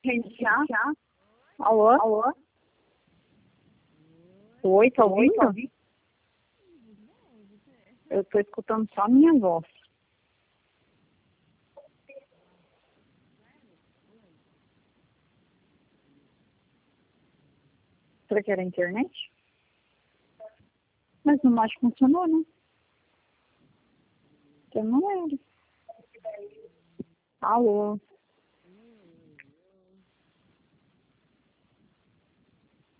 reiniciar. Alô? Alô? Oi, tá ouvindo? Eu tô escutando só a minha voz. Será que era a internet? Mas não acho que funcionou, né? Então não era. Alô?